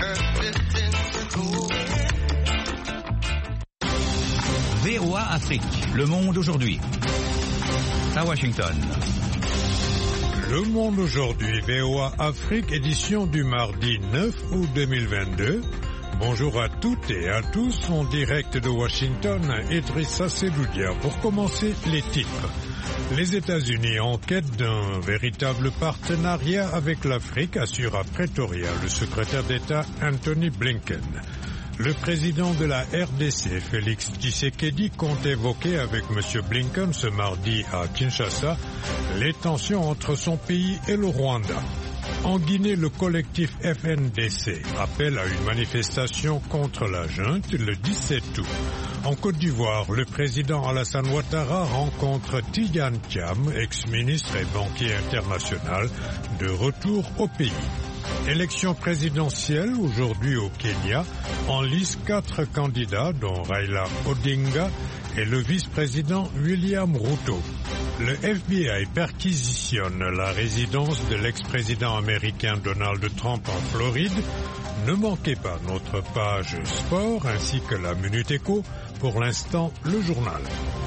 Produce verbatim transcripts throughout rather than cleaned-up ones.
V O A Afrique, le monde aujourd'hui. À Washington. Le monde aujourd'hui, V O A Afrique, édition du mardi neuf août deux mille vingt-deux. Bonjour à toutes et à tous, en direct de Washington, Idrissa Seloudia. Pour commencer, les titres. Les États-Unis en quête d'un véritable partenariat avec l'Afrique, assure à Pretoria le secrétaire d'État Anthony Blinken. Le président de la R D C, Félix Tshisekedi, compte évoquer avec M. Blinken ce mardi à Kinshasa les tensions entre son pays et le Rwanda. En Guinée, le collectif F N D C appelle à une manifestation contre la junte le dix-sept août. En Côte d'Ivoire, le président Alassane Ouattara rencontre Tidjane Thiam, ex-ministre et banquier international, de retour au pays. Élection présidentielle aujourd'hui au Kenya, en lice quatre candidats dont Raila Odinga et le vice-président William Ruto. Le F B I perquisitionne la résidence de l'ex-président américain Donald Trump en Floride. Ne manquez pas notre page sport ainsi que la Minute Éco. Pour l'instant, le journal.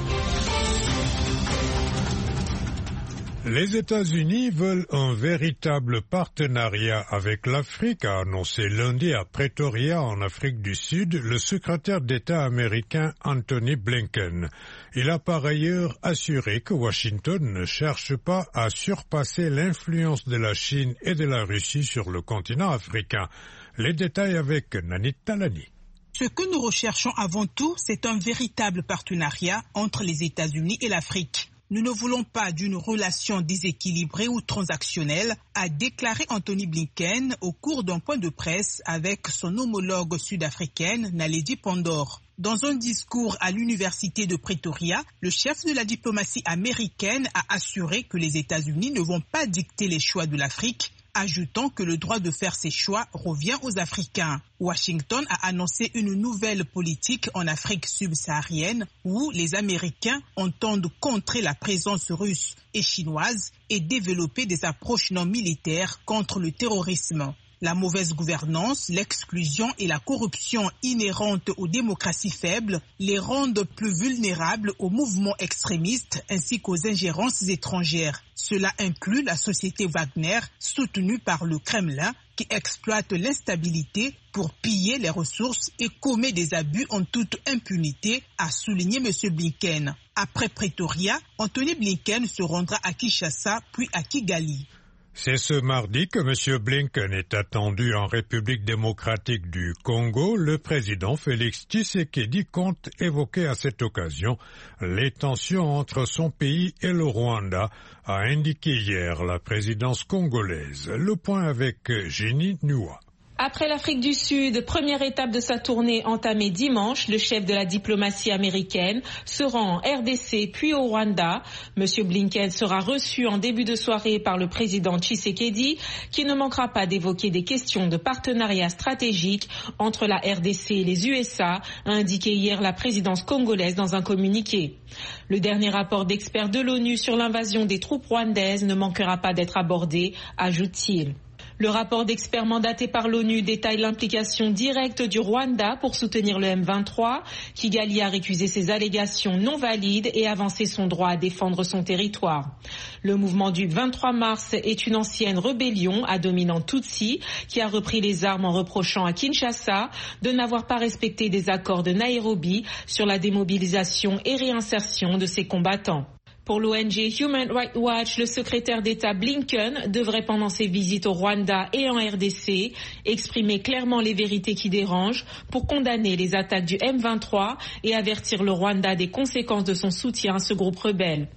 Les États-Unis veulent un véritable partenariat avec l'Afrique, a annoncé lundi à Pretoria, en Afrique du Sud, le secrétaire d'État américain Anthony Blinken. Il a par ailleurs assuré que Washington ne cherche pas à surpasser l'influence de la Chine et de la Russie sur le continent africain. Les détails avec Nanit Talani. Ce que nous recherchons avant tout, c'est un véritable partenariat entre les États-Unis et l'Afrique. Nous ne voulons pas d'une relation déséquilibrée ou transactionnelle, a déclaré Anthony Blinken au cours d'un point de presse avec son homologue sud-africaine Naledi Pandor. Dans un discours à l'université de Pretoria, le chef de la diplomatie américaine a assuré que les États-Unis ne vont pas dicter les choix de l'Afrique, ajoutant que le droit de faire ses choix revient aux Africains. Washington a annoncé une nouvelle politique en Afrique subsaharienne où les Américains entendent contrer la présence russe et chinoise et développer des approches non militaires contre le terrorisme. La mauvaise gouvernance, l'exclusion et la corruption inhérentes aux démocraties faibles les rendent plus vulnérables aux mouvements extrémistes ainsi qu'aux ingérences étrangères. Cela inclut la société Wagner, soutenue par le Kremlin, qui exploite l'instabilité pour piller les ressources et commet des abus en toute impunité, a souligné M. Blinken. Après Pretoria, Anthony Blinken se rendra à Kinshasa puis à Kigali. C'est ce mardi que M. Blinken est attendu en République démocratique du Congo. Le président Félix Tshisekedi compte évoquer à cette occasion les tensions entre son pays et le Rwanda, a indiqué hier la présidence congolaise. Le point avec Jenny Nua. Après l'Afrique du Sud, première étape de sa tournée entamée dimanche, le chef de la diplomatie américaine se rend en R D C puis au Rwanda. Monsieur Blinken sera reçu en début de soirée par le président Tshisekedi, qui ne manquera pas d'évoquer des questions de partenariat stratégique entre la R D C et les U S A, a indiqué hier la présidence congolaise dans un communiqué. Le dernier rapport d'experts de l'ONU sur l'invasion des troupes rwandaises ne manquera pas d'être abordé, ajoute-t-il. Le rapport d'experts mandaté par l'ONU détaille l'implication directe du Rwanda pour soutenir le M vingt-trois. Kigali a récusé ces allégations non valides et avancé son droit à défendre son territoire. Le mouvement du vingt-trois mars est une ancienne rébellion à dominante Tutsi qui a repris les armes en reprochant à Kinshasa de n'avoir pas respecté des accords de Nairobi sur la démobilisation et réinsertion de ses combattants. Pour l'O N G Human Rights Watch, le secrétaire d'État Blinken devrait pendant ses visites au Rwanda et en R D C exprimer clairement les vérités qui dérangent pour condamner les attaques du M vingt-trois et avertir le Rwanda des conséquences de son soutien à ce groupe rebelle.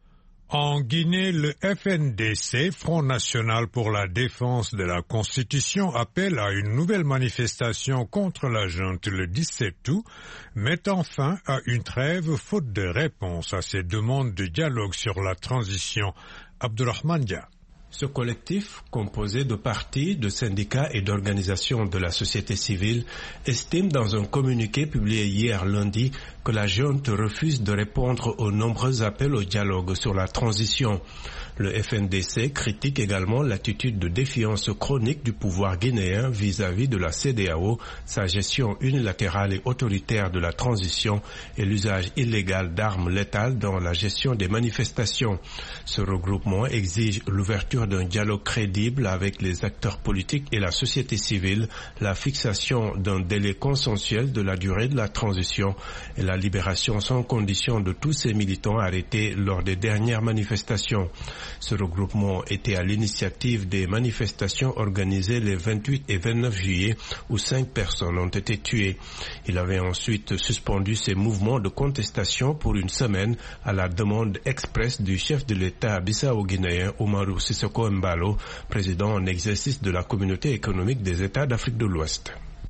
En Guinée, le F N D C, Front National pour la Défense de la Constitution, appelle à une nouvelle manifestation contre la junte le dix-sept août, mettant fin à une trêve faute de réponse à ses demandes de dialogue sur la transition. Abdourahmane Dia. Ce collectif, composé de partis, de syndicats et d'organisations de la société civile, estime dans un communiqué publié hier lundi que la junte refuse de répondre aux nombreux appels au dialogue sur la transition. Le F N D C critique également l'attitude de défiance chronique du pouvoir guinéen vis-à-vis de la C E D E A O, sa gestion unilatérale et autoritaire de la transition et l'usage illégal d'armes létales dans la gestion des manifestations. Ce regroupement exige l'ouverture d'un dialogue crédible avec les acteurs politiques et la société civile, la fixation d'un délai consensuel de la durée de la transition et la libération sans condition de tous ces militants arrêtés lors des dernières manifestations. Ce regroupement était à l'initiative des manifestations organisées les vingt-huit et vingt-neuf juillet où cinq personnes ont été tuées. Il avait ensuite suspendu ses mouvements de contestation pour une semaine à la demande expresse du chef de l'État bissau-guinéen Umaru Sissoco Embalo, président en exercice de la Communauté économique des États d'Afrique de l'Ouest.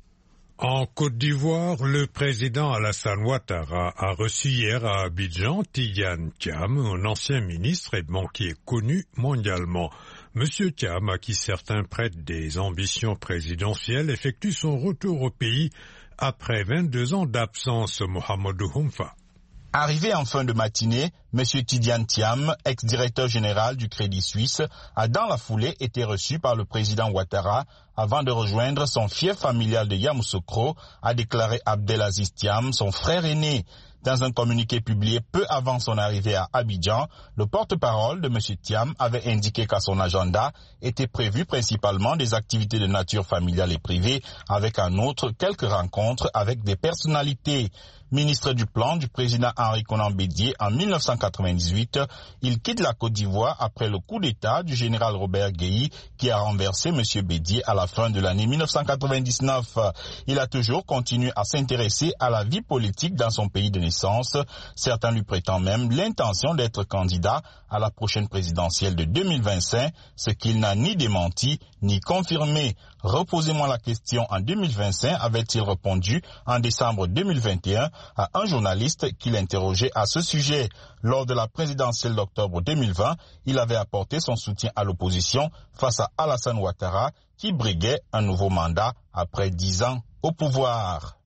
En Côte d'Ivoire, le président Alassane Ouattara a reçu hier à Abidjan Tidjane Thiam, un ancien ministre et banquier connu mondialement. Monsieur Thiam, à qui certains prêtent des ambitions présidentielles, effectue son retour au pays après vingt-deux ans d'absence. Mohamedou Humfa. Arrivé en fin de matinée, M. Tidjane Thiam, ex-directeur général du Crédit Suisse, a dans la foulée été reçu par le président Ouattara avant de rejoindre son fief familial de Yamoussoukro, a déclaré Abdelaziz Thiam, son frère aîné. Dans un communiqué publié peu avant son arrivée à Abidjan, le porte-parole de M. Thiam avait indiqué qu'à son agenda étaient prévues principalement des activités de nature familiale et privée, avec en outre quelques rencontres avec des personnalités. Ministre du plan du président Henri Konan Bédié en mille neuf cent quatre-vingt-dix-huit, il quitte la Côte d'Ivoire après le coup d'État du général Robert Guéhi qui a renversé M. Bédié à la fin de l'année mille neuf cent quatre-vingt-dix-neuf. Il a toujours continué à s'intéresser à la vie politique dans son pays de naissance. Certains lui prétendent même l'intention d'être candidat à la prochaine présidentielle de deux mille vingt-cinq, ce qu'il n'a ni démenti ni confirmé. Reposez-moi la question en deux mille vingt-cinq, avait-il répondu en décembre deux mille vingt et un à un journaliste qui l'interrogeait à ce sujet. Lors de la présidentielle d'octobre deux mille vingt, il avait apporté son soutien à l'opposition face à Alassane Ouattara qui briguait un nouveau mandat après dix ans au pouvoir.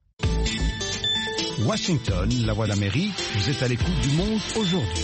Washington, la voix d'Amérique, vous êtes à l'écoute du Monde aujourd'hui.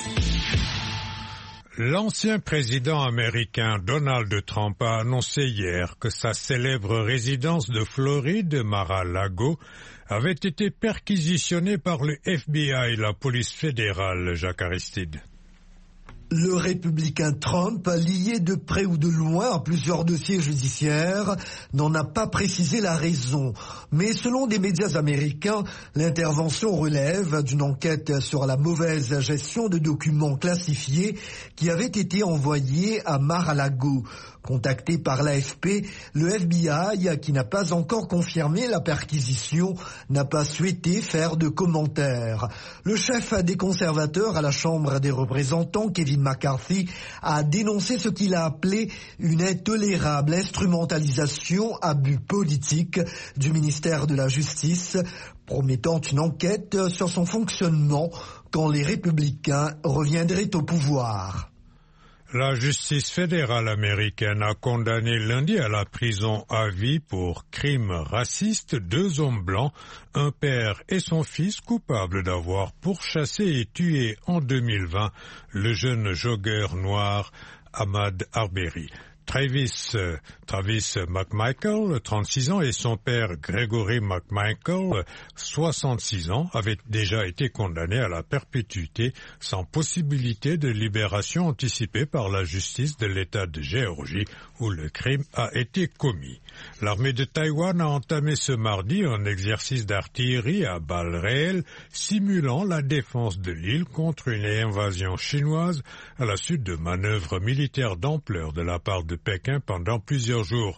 L'ancien président américain Donald Trump a annoncé hier que sa célèbre résidence de Floride, Mar-a-Lago, avait été perquisitionnée par le F B I, la police fédérale. Jacques Aristide. Le républicain Trump, lié de près ou de loin à plusieurs dossiers judiciaires, n'en a pas précisé la raison. Mais selon des médias américains, l'intervention relève d'une enquête sur la mauvaise gestion de documents classifiés qui avaient été envoyés à Mar-a-Lago. Contacté par l'A F P, le F B I, qui n'a pas encore confirmé la perquisition, n'a pas souhaité faire de commentaires. Le chef des conservateurs à la Chambre des représentants, Kevin McCarthy, a dénoncé ce qu'il a appelé une intolérable instrumentalisation à but politique du ministère de la Justice, promettant une enquête sur son fonctionnement quand les républicains reviendraient au pouvoir. La justice fédérale américaine a condamné lundi à la prison à vie pour crimes racistes deux hommes blancs, un père et son fils coupables d'avoir pourchassé et tué en deux mille vingt le jeune jogueur noir Ahmaud Arbery. Travis, euh, Travis McMichael, trente-six ans, et son père Gregory McMichael, soixante-six ans, avaient déjà été condamnés à la perpétuité sans possibilité de libération anticipée par la justice de l'État de Géorgie où le crime a été commis. L'armée de Taïwan a entamé ce mardi un exercice d'artillerie à balles réelles simulant la défense de l'île contre une invasion chinoise à la suite de manœuvres militaires d'ampleur de la part de Pékin pendant plusieurs jours.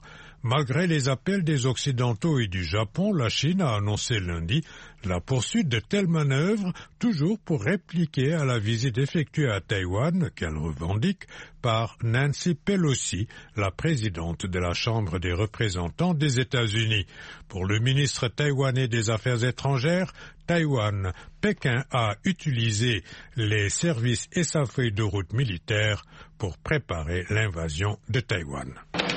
Malgré les appels des Occidentaux et du Japon, la Chine a annoncé lundi la poursuite de telles manœuvres, toujours pour répliquer à la visite effectuée à Taïwan, qu'elle revendique, par Nancy Pelosi, la présidente de la Chambre des représentants des États-Unis. Pour le ministre taïwanais des Affaires étrangères, Taïwan, Pékin a utilisé les services et sa feuille de route militaire pour préparer l'invasion de Taïwan.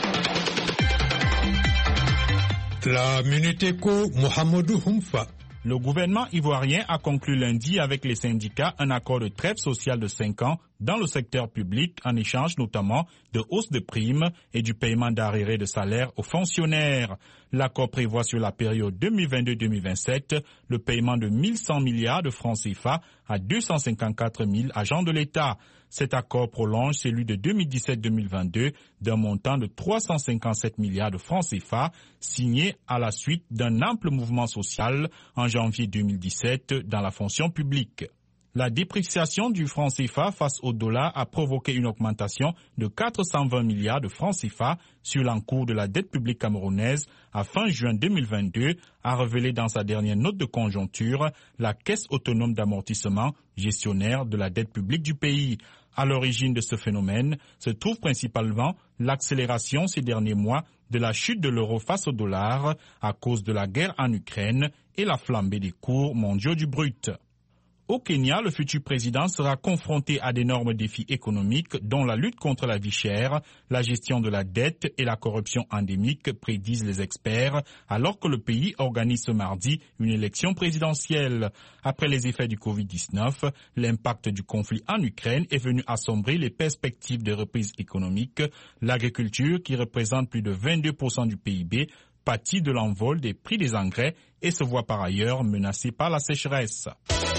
La Minute Éco, Mohamedou Humfa. Le gouvernement ivoirien a conclu lundi avec les syndicats un accord de trêve sociale de cinq ans dans le secteur public en échange notamment de hausses de primes et du paiement d'arriérés de salaire aux fonctionnaires. L'accord prévoit sur la période deux mille vingt-deux deux mille vingt-sept le paiement de mille cent milliards de francs C F A à deux cent cinquante-quatre mille agents de l'État. Cet accord prolonge celui de deux mille dix-sept deux mille vingt-deux d'un montant de trois cent cinquante-sept milliards de francs C F A, signé à la suite d'un ample mouvement social en janvier deux mille dix-sept dans la fonction publique. La dépréciation du franc C F A face au dollar a provoqué une augmentation de quatre cent vingt milliards de francs C F A sur l'encours de la dette publique camerounaise à fin juin deux mille vingt-deux, a révélé dans sa dernière note de conjoncture la Caisse autonome d'amortissement, gestionnaire de la dette publique du pays. À l'origine de ce phénomène se trouve principalement l'accélération ces derniers mois de la chute de l'euro face au dollar à cause de la guerre en Ukraine et la flambée des cours mondiaux du brut. Au Kenya, le futur président sera confronté à d'énormes défis économiques dont la lutte contre la vie chère, la gestion de la dette et la corruption endémique, prédisent les experts, alors que le pays organise ce mardi une élection présidentielle. Après les effets du covid dix-neuf, l'impact du conflit en Ukraine est venu assombrir les perspectives de reprise économique. L'agriculture, qui représente plus de vingt-deux pour cent du P I B, pâtit de l'envol des prix des engrais et se voit par ailleurs menacée par la sécheresse.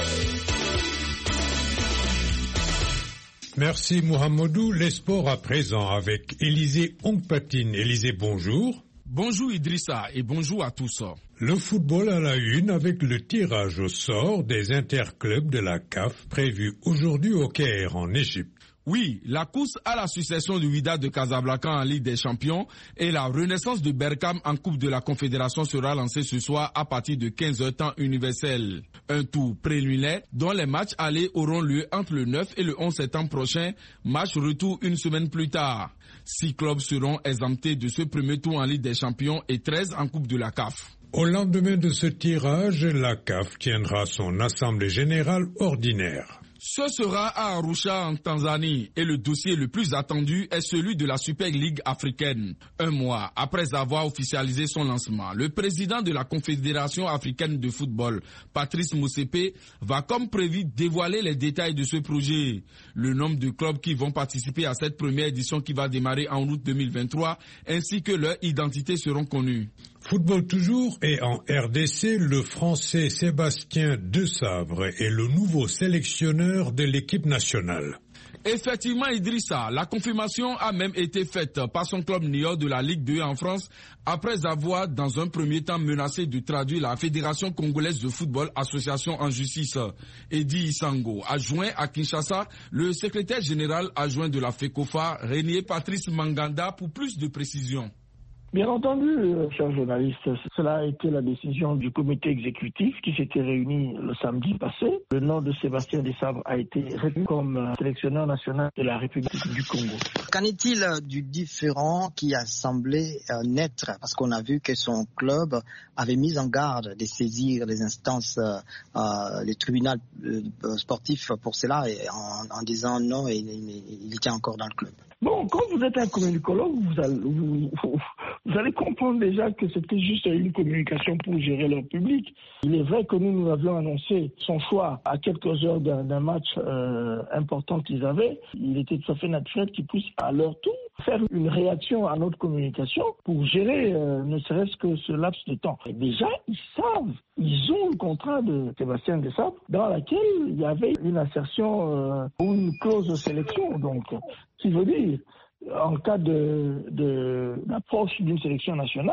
Merci Mohamedou. Les sports à présent avec Élisée Ongpatine. Élisée, bonjour. Bonjour Idrissa et bonjour à tous. Le football à la une avec le tirage au sort des interclubs de la C A F prévu aujourd'hui au Caire en Égypte. Oui, la course à la succession du Wydad de Casablanca en Ligue des Champions et la renaissance de Berkane en Coupe de la Confédération sera lancée ce soir à partir de quinze heures temps universel. Un tour préliminaire dont les matchs allés auront lieu entre le neuf et le onze septembre prochain, match retour une semaine plus tard. Six clubs seront exemptés de ce premier tour en Ligue des Champions et treize en Coupe de la C A F. Au lendemain de ce tirage, la C A F tiendra son assemblée générale ordinaire. Ce sera à Arusha en Tanzanie et le dossier le plus attendu est celui de la Super League africaine. Un mois après avoir officialisé son lancement, le président de la Confédération africaine de football, Patrice Motsepe, va comme prévu dévoiler les détails de ce projet. Le nombre de clubs qui vont participer à cette première édition qui va démarrer en août deux mille vingt-trois ainsi que leur identité seront connus. Football toujours et en R D C, le Français Sébastien Desabre est le nouveau sélectionneur de l'équipe nationale. Effectivement, Idrissa, la confirmation a même été faite par son club Niort de la Ligue deux en France après avoir dans un premier temps menacé de traduire la Fédération congolaise de football association en justice. Eddy Isango a joint à Kinshasa le secrétaire général adjoint de la FECOFA, Renier Patrice Manganda, pour plus de précisions. Bien entendu, euh, chers journalistes, cela a été la décision du comité exécutif qui s'était réuni le samedi passé. Le nom de Sébastien Desabre a été retenu comme euh, sélectionneur national de la République du Congo. Qu'en est-il du différend qui a semblé euh, naître? Parce qu'on a vu que son club avait mis en garde de saisir les instances, euh, euh, les tribunaux euh, sportifs pour cela, et en, en disant non, il, il, il tient encore dans le club. Bon, quand vous êtes un communicologue, vous allez, vous, vous allez comprendre déjà que c'était juste une communication pour gérer leur public. Il est vrai que nous, nous avions annoncé son choix à quelques heures d'un, d'un match euh, important qu'ils avaient. Il était tout à fait naturel qu'ils puissent à leur tour faire une réaction à notre communication pour gérer euh, ne serait-ce que ce laps de temps. Et déjà, ils savent, ils ont le contrat de Sébastien Desabre dans laquelle il y avait une assertion euh, ou une clause de sélection. Donc, ce qui veut dire, en cas de, de, d'approche d'une sélection nationale,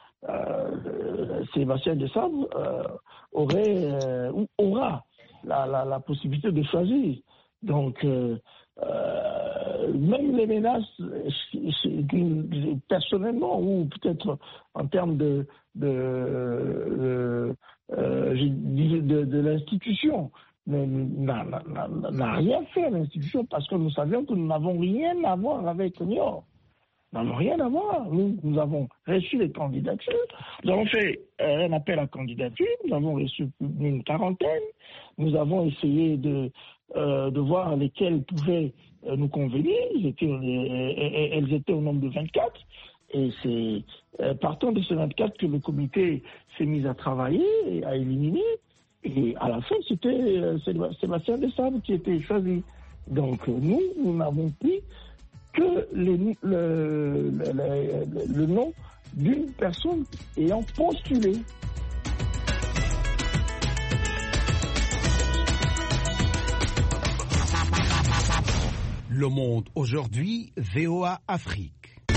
euh, Sébastien Desabre euh, aurait euh, ou aura la, la, la possibilité de choisir. Donc, euh, euh, euh, même les menaces, personnellement, ou peut-être en termes de, de, de, euh, de, de, de l'institution, n'a, n'a, n'a rien fait à l'institution parce que nous savions que nous n'avons rien à voir avec Niort. Nous n'avons rien à voir. Nous, nous avons reçu les candidatures. Nous avons fait euh, un appel à candidature. Nous avons reçu une quarantaine. Nous avons essayé de, euh, de voir lesquelles pouvaient euh, nous convenir. Elles étaient, euh, elles étaient au nombre de vingt-quatre. Et c'est euh, partant de ces vingt-quatre que le comité s'est mis à travailler et à éliminer. Et à la fin, c'était euh, Sébastien Desabre qui était choisi. Donc euh, nous, nous n'avons pris que les, le, le, le, le nom d'une personne ayant postulé. Le Monde aujourd'hui, V O A Afrique.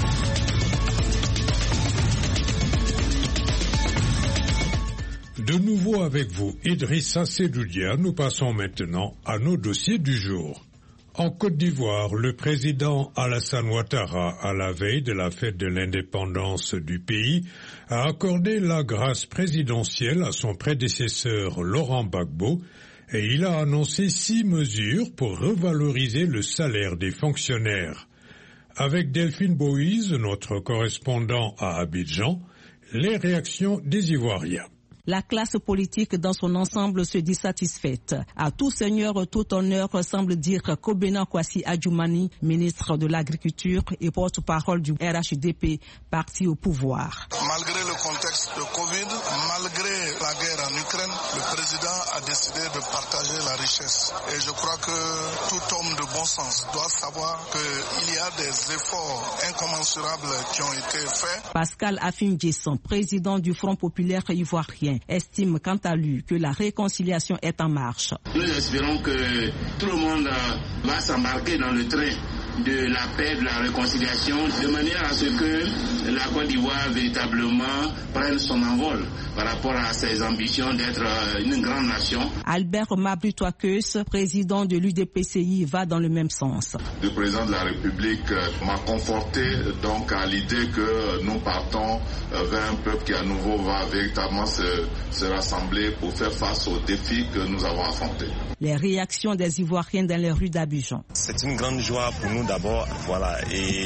De nouveau avec vous, Idrissa Sedoudia, nous passons maintenant à nos dossiers du jour. En Côte d'Ivoire, le président Alassane Ouattara, à la veille de la fête de l'indépendance du pays, a accordé la grâce présidentielle à son prédécesseur Laurent Gbagbo et il a annoncé six mesures pour revaloriser le salaire des fonctionnaires. Avec Delphine Boïse, notre correspondant à Abidjan, les réactions des Ivoiriens. La classe politique dans son ensemble se dit satisfaite. À tout seigneur, tout honneur, semble dire Kobena Kwasi Adjoumani, ministre de l'Agriculture et porte-parole du R H D P, parti au pouvoir. Malgré le contexte de Covid, malgré la guerre en Ukraine, le président a décidé de partager la richesse. Et je crois que tout homme de bon sens doit savoir qu'il y a des efforts incommensurables qui ont été faits. Pascal Afim Djesson, président du Front populaire ivoirien, estime quant à lui que la réconciliation est en marche. Nous espérons que tout le monde va s'embarquer dans le train de la paix, de la réconciliation, de manière à ce que la Côte d'Ivoire véritablement prenne son envol par rapport à ses ambitions d'être une grande nation. Albert Mabry-Touakeus, président de l'U D P C I, va dans le même sens. Le président de la République m'a conforté donc à l'idée que nous partons vers un peuple qui à nouveau va véritablement se, se rassembler pour faire face aux défis que nous avons affrontés. Les réactions des Ivoiriens dans les rues d'Abidjan. C'est une grande joie pour nous d'abord, voilà,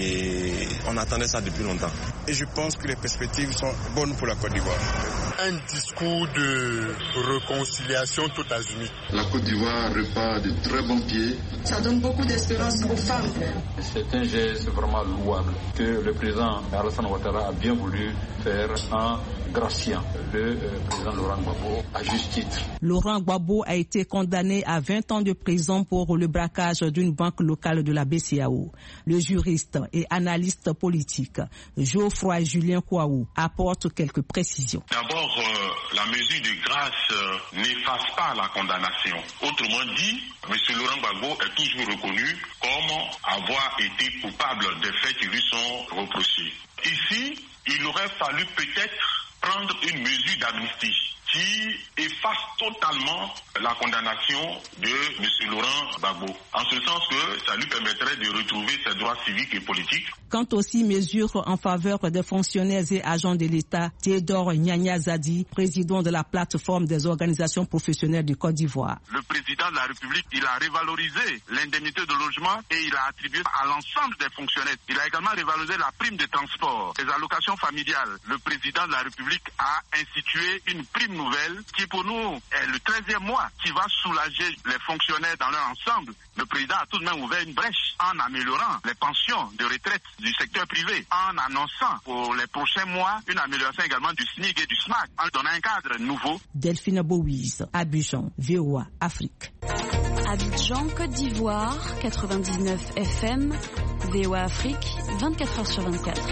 et on attendait ça depuis longtemps. Et je pense que les perspectives sont bonnes pour la Côte d'Ivoire. Un discours de réconciliation tout azimut. La Côte d'Ivoire repart de très bons pieds. Ça donne beaucoup d'espérance aux femmes. C'est un geste vraiment louable que le président Alassane Ouattara a bien voulu faire en graciant le euh, président Laurent Gbagbo à juste titre. Laurent Gbagbo a été condamné à vingt ans de prison pour le braquage d'une banque locale de la B C A O. Le juriste et analyste politique Geoffroy Julien Kouaou apporte quelques précisions. D'abord, euh, la mesure de grâce euh, n'efface pas la condamnation. Autrement dit, M. Laurent Gbagbo est toujours reconnu comme avoir été coupable des faits qui lui sont reprochés. Ici, il aurait fallu peut-être prendre une mesure d'amnistie qui efface totalement la condamnation de M. Laurent Gbagbo, en ce sens que ça lui permettrait de retrouver ses droits civiques et politiques. Quant aussi mesures en faveur des fonctionnaires et agents de l'État, Théodore Nyanya Zadi, président de la plateforme des organisations professionnelles du Côte d'Ivoire. Le président de la République, il a révalorisé l'indemnité de logement et il a attribué à l'ensemble des fonctionnaires. Il a également révalorisé la prime de transport, les allocations familiales. Le président de la République a institué une prime nouvelle qui pour nous est le treizième mois qui va soulager les fonctionnaires dans leur ensemble. Le président a tout de même ouvert une brèche en améliorant les pensions de retraite du secteur privé, en annonçant pour les prochains mois une amélioration également du S M I C et du S M A C, en donnant un cadre nouveau. Delphine Boïse, Abidjan, V O A, Afrique. Abidjan, Côte d'Ivoire, quatre-vingt-dix-neuf F M, V O A Afrique, vingt-quatre heures sur vingt-quatre.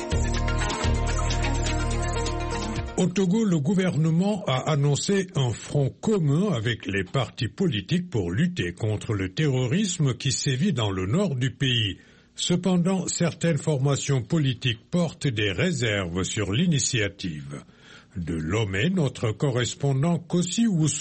Au Togo, le gouvernement a annoncé un front commun avec les partis politiques pour lutter contre le terrorisme qui sévit dans le nord du pays. Cependant, certaines formations politiques portent des réserves sur l'initiative. De Lomé, notre correspondant Kossi Woussou.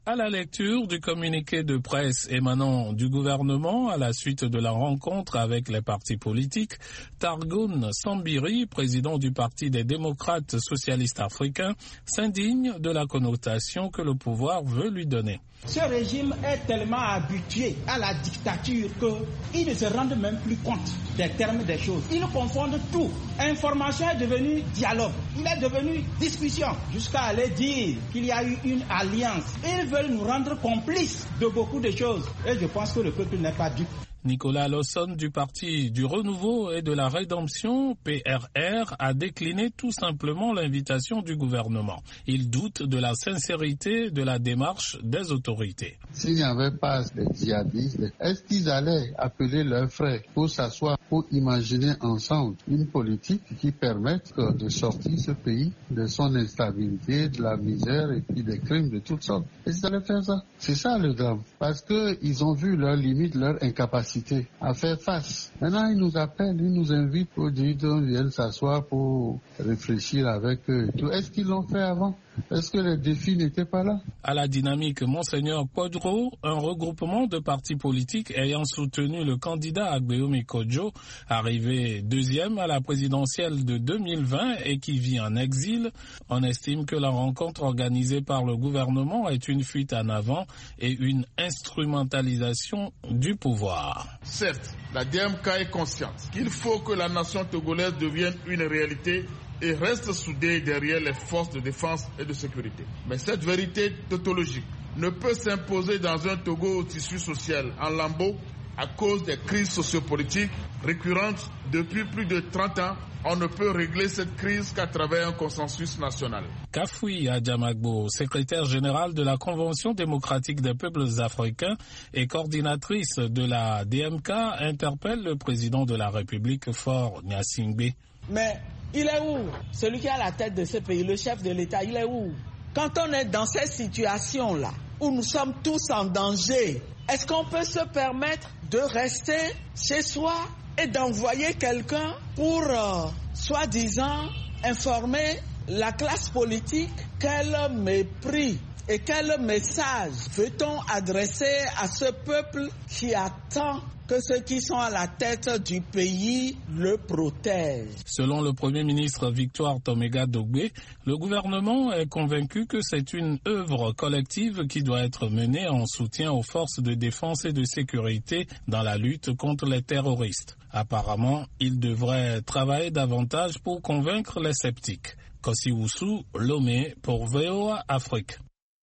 À la lecture du communiqué de presse émanant du gouvernement à la suite de la rencontre avec les partis politiques, Targoun Sambiri, président du Parti des démocrates socialistes africains, s'indigne de la connotation que le pouvoir veut lui donner. Ce régime est tellement habitué à la dictature qu'il ne se rend même plus compte des termes des choses. Ils confondent tout. Information est devenue dialogue. Il est devenu discussion. Jusqu'à aller dire qu'il y a eu une alliance. Ils veulent nous rendre complices de beaucoup de choses. Et je pense que le peuple n'est pas dupe. Nicolas Lawson du Parti du Renouveau et de la Rédemption, P R R, a décliné tout simplement l'invitation du gouvernement. Il doute de la sincérité de la démarche des autorités. S'il n'y avait pas de djihadistes, est-ce qu'ils allaient appeler leurs frères pour s'asseoir, pour imaginer ensemble une politique qui permette de sortir ce pays de son instabilité, de la misère et puis des crimes de toutes sortes? Est-ce qu'ils allaient faire ça? C'est ça le drame. Parce qu'ils ont vu leurs limites, leur incapacité à faire face. Maintenant, ils nous appellent, ils nous invitent pour dire qu'on vienne s'asseoir pour réfléchir avec eux. Est-ce qu'ils l'ont fait avant? Est-ce que les défis n'étaient pas là? À la dynamique Monseigneur Quadro, un regroupement de partis politiques ayant soutenu le candidat Agbeomi Kodjo, arrivé deuxième à la présidentielle de deux mille vingt et qui vit en exil, on estime que la rencontre organisée par le gouvernement est une fuite en avant et une instrumentalisation du pouvoir. Certes, la D M K est consciente qu'il faut que la nation togolaise devienne une réalité et reste soudée derrière les forces de défense et de sécurité. Mais cette vérité tautologique ne peut s'imposer dans un Togo au tissu social en lambeaux à cause des crises sociopolitiques récurrentes depuis plus de trente ans. On ne peut régler cette crise qu'à travers un consensus national. Kafoui Adjamagbo, secrétaire générale de la Convention démocratique des peuples africains et coordinatrice de la D M K, interpelle le président de la République, Faure Gnassingbé. Mais il est où? Celui qui est à la tête de ce pays, le chef de l'État, il est où? Quand on est dans cette situation-là, où nous sommes tous en danger, est-ce qu'on peut se permettre de rester chez soi et d'envoyer quelqu'un pour, euh, soi-disant, informer la classe politique? Quel mépris et quel message veut-on adresser à ce peuple qui attend que ceux qui sont à la tête du pays le protègent? Selon le Premier ministre Victoire Tomega Dogbe, le gouvernement est convaincu que c'est une œuvre collective qui doit être menée en soutien aux forces de défense et de sécurité dans la lutte contre les terroristes. Apparemment, il devrait travailler davantage pour convaincre les sceptiques. Kossi Oussou, Lomé pour V O A Afrique.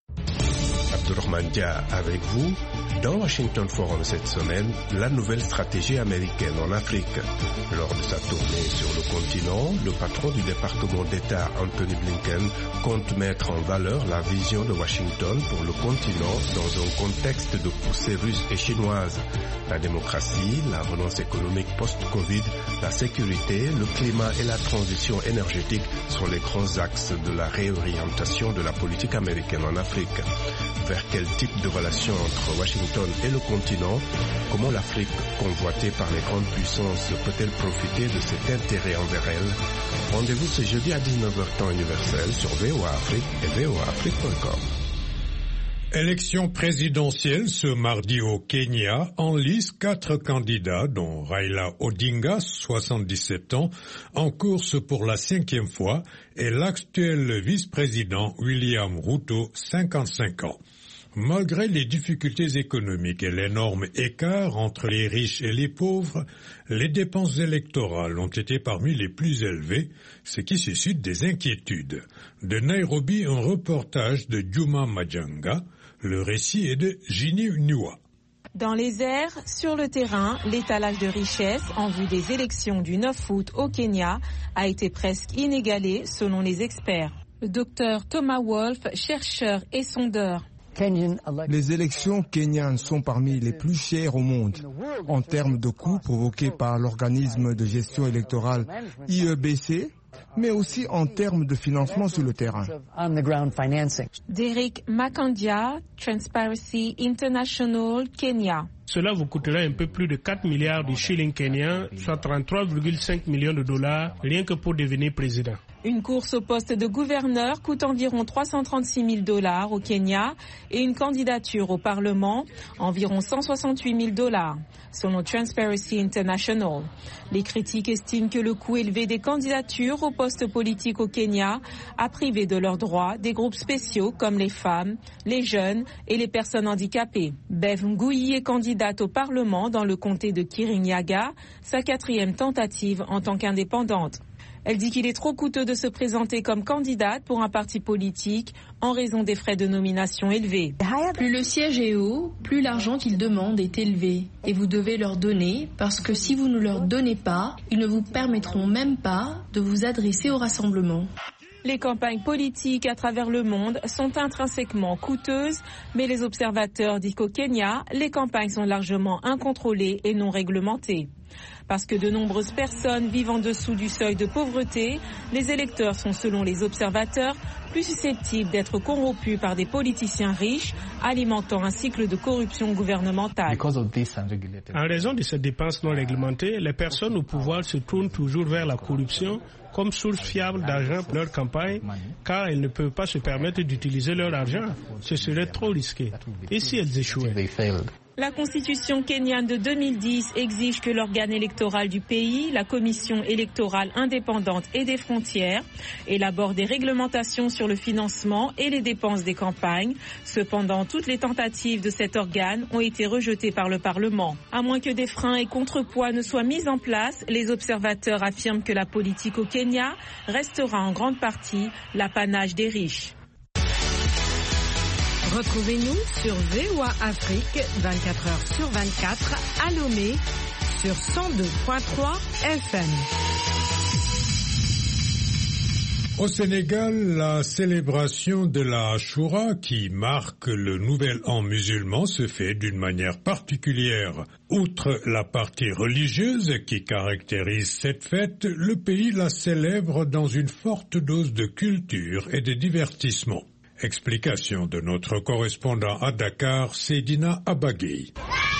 Abdourahmane Dia avec vous. Dans Washington Forum cette semaine, la nouvelle stratégie américaine en Afrique. Lors de sa tournée sur le continent, le patron du département d'État Anthony Blinken compte mettre en valeur la vision de Washington pour le continent dans un contexte de poussée russe et chinoise. La démocratie, la relance économique post-Covid, la sécurité, le climat et la transition énergétique sont les grands axes de la réorientation de la politique américaine en Afrique. Vers quel type de relation entre Washington et le continent? Comment l'Afrique, convoitée par les grandes puissances, peut-elle profiter de cet intérêt envers elle? Rendez-vous ce jeudi à dix-neuf heures temps universel sur V O A Afrique et V O A Afrique point com. Élection présidentielle ce mardi au Kenya, en lice quatre candidats dont Raila Odinga, soixante-dix-sept ans, en course pour la cinquième fois, et l'actuel vice-président William Ruto, cinquante-cinq ans. Malgré les difficultés économiques et l'énorme écart entre les riches et les pauvres, les dépenses électorales ont été parmi les plus élevées, ce qui suscite des inquiétudes. De Nairobi, un reportage de Juma Majanga. Le récit est de Ginny Nua. Dans les airs, sur le terrain, l'étalage de richesse en vue des élections du neuf août au Kenya a été presque inégalé selon les experts. Le docteur Thomas Wolf, chercheur et sondeur. Les élections kenyanes sont parmi les plus chères au monde en termes de coûts provoqués par l'organisme de gestion électorale I E B C, mais aussi en termes de financement sur le terrain. Derek Makandia, Transparency International, Kenya. Cela vous coûtera un peu plus de quatre milliards de shillings kenyans, soit trente-trois virgule cinq millions de dollars, rien que pour devenir président. Une course au poste de gouverneur coûte environ trois cent trente-six mille dollars au Kenya et une candidature au Parlement environ cent soixante-huit mille dollars, selon Transparency International. Les critiques estiment que le coût élevé des candidatures aux postes politiques au Kenya a privé de leurs droits des groupes spéciaux comme les femmes, les jeunes et les personnes handicapées. Bev Ngui est candidate au Parlement dans le comté de Kirinyaga, sa quatrième tentative en tant qu'indépendante. Elle dit qu'il est trop coûteux de se présenter comme candidate pour un parti politique en raison des frais de nomination élevés. Plus le siège est haut, plus l'argent qu'ils demandent est élevé. Et vous devez leur donner, parce que si vous ne leur donnez pas, ils ne vous permettront même pas de vous adresser au rassemblement. Les campagnes politiques à travers le monde sont intrinsèquement coûteuses, mais les observateurs disent qu'au Kenya, les campagnes sont largement incontrôlées et non réglementées. Parce que de nombreuses personnes vivent en dessous du seuil de pauvreté, les électeurs sont, selon les observateurs, plus susceptibles d'être corrompus par des politiciens riches, alimentant un cycle de corruption gouvernementale. En raison de ces dépenses non réglementées, les personnes au pouvoir se tournent toujours vers la corruption comme source fiable d'argent pour leur campagne, car elles ne peuvent pas se permettre d'utiliser leur argent. Ce serait trop risqué. Et si elles échouaient? La constitution kenyane de deux mille dix exige que l'organe électoral du pays, la commission électorale indépendante et des frontières, élabore des réglementations sur le financement et les dépenses des campagnes. Cependant, toutes les tentatives de cet organe ont été rejetées par le Parlement. À moins que des freins et contrepoids ne soient mis en place, les observateurs affirment que la politique au Kenya restera en grande partie l'apanage des riches. Retrouvez-nous sur V O A Afrique vingt-quatre heures sur vingt-quatre à Lomé sur cent deux virgule trois F M. Au Sénégal, la célébration de la Ashura, qui marque le nouvel an musulman, se fait d'une manière particulière. Outre la partie religieuse qui caractérise cette fête, le pays la célèbre dans une forte dose de culture et de divertissement. Explication de notre correspondant à Dakar, Seydina Abagui.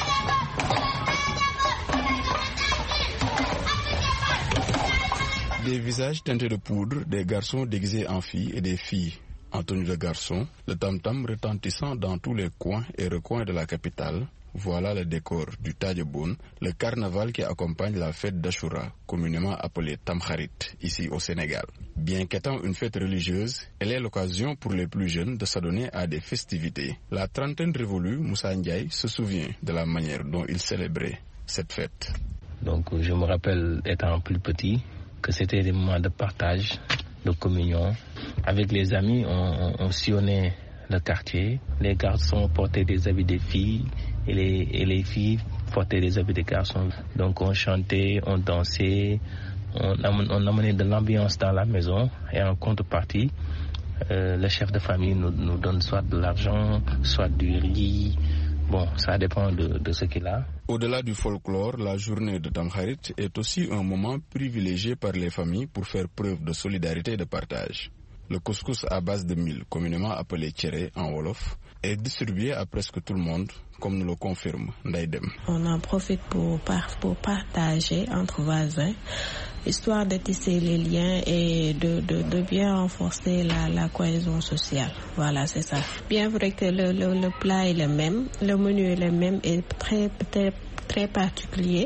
Des visages teintés de poudre, des garçons déguisés en filles et des filles en tenue de garçons, le tam-tam retentissant dans tous les coins et recoins de la capitale. Voilà le décor du Tadjeboun, le carnaval qui accompagne la fête d'Ashura, communément appelée Tamkharit, ici au Sénégal. Bien qu'étant une fête religieuse, elle est l'occasion pour les plus jeunes de s'adonner à des festivités. La trentaine révolue, Moussa Ndiaye se souvient de la manière dont il célébrait cette fête. Donc je me rappelle, étant plus petit, que c'était des moments de partage, de communion. Avec les amis, on, on, on sillonnait le quartier. Les garçons portaient des habits des filles et les, et les filles portaient des habits des garçons. Donc on chantait, on dansait, on, on amenait de l'ambiance dans la maison et en contrepartie, euh, le chef de famille nous, nous donne soit de l'argent, soit du riz. Bon, ça dépend de, de ce qu'il a. Au-delà du folklore, la journée de Tamkharit est aussi un moment privilégié par les familles pour faire preuve de solidarité et de partage. Le couscous à base de mil, communément appelé tchéré en wolof, est distribué à presque tout le monde, comme nous le confirme Ndaïdem. On en profite pour, pour partager entre voisins, histoire de tisser les liens et de, de, de bien renforcer la, la cohésion sociale. Voilà, c'est ça. Bien vrai que le, le, le plat est le même, le menu est le même et très, très, très particulier.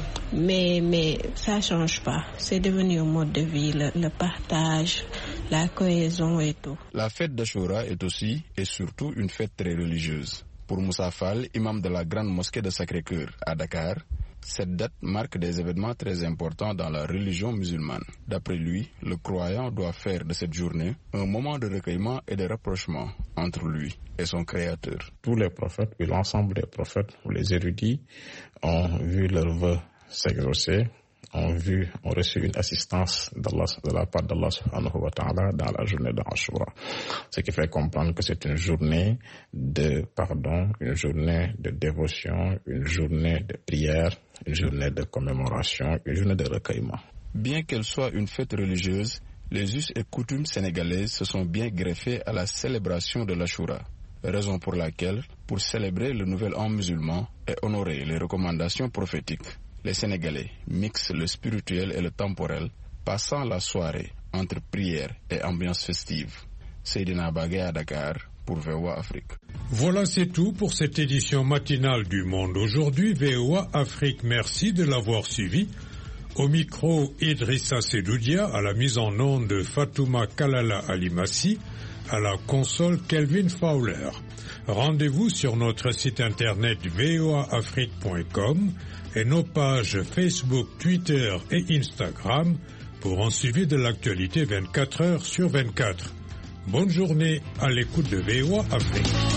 Mais, mais ça ne change pas. C'est devenu un mode de vie, le, le partage, la cohésion et tout. La fête d'Ashura est aussi et surtout une fête très religieuse. Pour Moussa Fall, imam de la grande mosquée de Sacré-Cœur à Dakar, cette date marque des événements très importants dans la religion musulmane. D'après lui, le croyant doit faire de cette journée un moment de recueillement et de rapprochement entre lui et son Créateur. Tous les prophètes, et l'ensemble des prophètes, ou les érudits, ont vu leurs vœux s'exaucer, ont vu, ont reçu une assistance d'Allah, de la part d'Allah subhanahu wa ta'ala dans la journée d'Ashura. Ce qui fait comprendre que c'est une journée de pardon, une journée de dévotion, une journée de prière, une journée de commémoration, une journée de recueillement. Bien qu'elle soit une fête religieuse, les us et coutumes sénégalaises se sont bien greffées à la célébration de l'Ashura. Raison pour laquelle, pour célébrer le nouvel an musulman et honorer les recommandations prophétiques, les Sénégalais mixent le spirituel et le temporel, passant la soirée entre prière et ambiance festive. Seydina Bagay à Dakar pour V O A Afrique. Voilà, c'est tout pour cette édition matinale du Monde aujourd'hui. V O A Afrique, merci de l'avoir suivi. Au micro, Idrissa Sedoudia, à la mise en onde de Fatouma Kalala Alimassi, à la console Kelvin Fowler. Rendez-vous sur notre site internet v o a afrique point com et nos pages Facebook, Twitter et Instagram pour un suivi de l'actualité vingt-quatre heures sur vingt-quatre. Bonne journée à l'écoute de V O A Afrique.